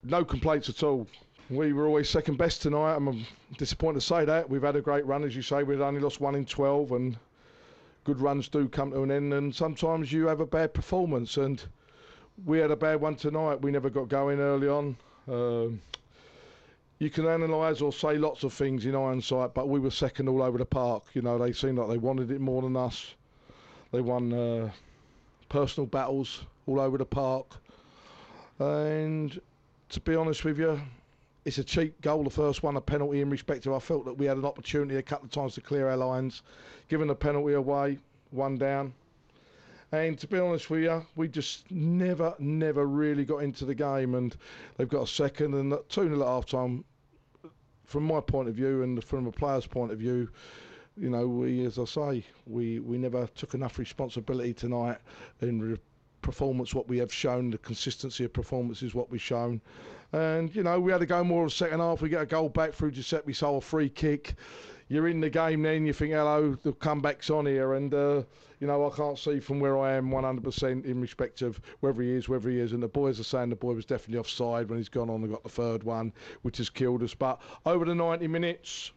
No complaints at all. We were always second best tonight. I'm disappointed to say that. We've had a great run, as you say. We've only lost 1 in 12, and good runs do come to an end. And sometimes you have a bad performance, and we had a bad one tonight. We never got going early on. You can analyse or say lots of things in hindsight, but we were second all over the park. You know, they seemed like they wanted it more than us. They won personal battles all over the park. And to be honest with you, it's a cheap goal, the first one, a penalty in respect of I felt that we had an opportunity a couple of times to clear our lines, given the penalty away, 1 down. And to be honest with you, we just never really got into the game, and they've got a second and 2-0 at half time. From my point of view and from a player's point of view, you know, we, as I say, we never took enough responsibility tonight in performance, what we have shown, the consistency of performance is what we've shown. And, you know, we had to go more of the second half. We get a goal back through Giuseppe Sole, a free kick. You're in the game then, you think, hello, the comeback's on here. And, you know, I can't see from where I am 100% in respect of whether he is. And the boys are saying the boy was definitely offside when he's gone on and got the third one, which has killed us. But over the 90 minutes,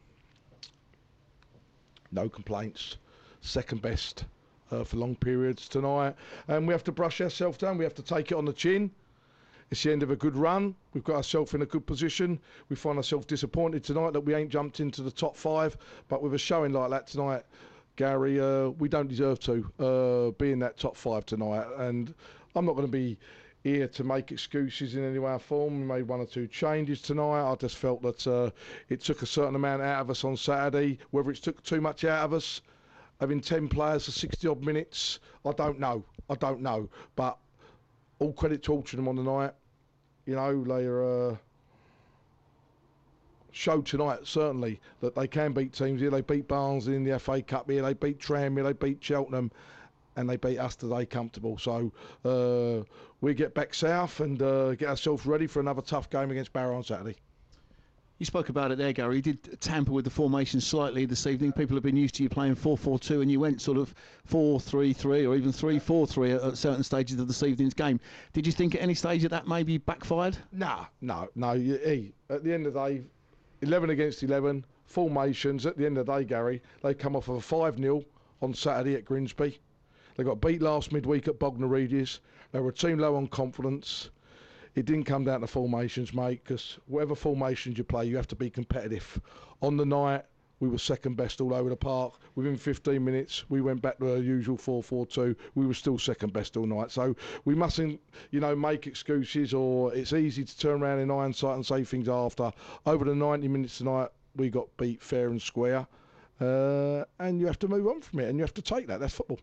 no complaints. Second best for long periods tonight. And we have to brush ourselves down. We have to take it on the chin. It's the end of a good run. We've got ourselves in a good position. We find ourselves disappointed tonight that we ain't jumped into the top 5. But with a showing like that tonight, Gary, we don't deserve to be in that top 5 tonight. And I'm not going to be here to make excuses in any way or form. We made 1 or 2 changes tonight. I just felt that it took a certain amount out of us on Saturday. Whether it took too much out of us, having 10 players for 60-odd minutes, I don't know. But all credit to Altrincham on the night. You know, they showed tonight, certainly, that they can beat teams here. They beat Barnsley in the FA Cup here. They beat Tranmere. They beat Cheltenham. And they beat us today comfortable. So we get back south and get ourselves ready for another tough game against Barrow on Saturday. You spoke about it there, Gary. You did tamper with the formation slightly this evening. People have been used to you playing 4-4-2, and you went sort of 4-3-3 or even 3-4-3 at certain stages of this evening's game. Did you think at any stage that maybe backfired? No. At the end of the day, 11 against 11, formations. At the end of the day, Gary, they come off of a 5-0 on Saturday at Grimsby. They got beat last midweek at Bognor Regis. They were a team low on confidence. It didn't come down to formations, mate, because whatever formations you play, you have to be competitive. On the night, we were second best all over the park. Within 15 minutes, we went back to our usual 4-4-2. We were still second best all night. So we mustn't, you know, make excuses, or it's easy to turn around in hindsight and say things after. Over the 90 minutes tonight, we got beat fair and square. And you have to move on from it, and you have to take that. That's football.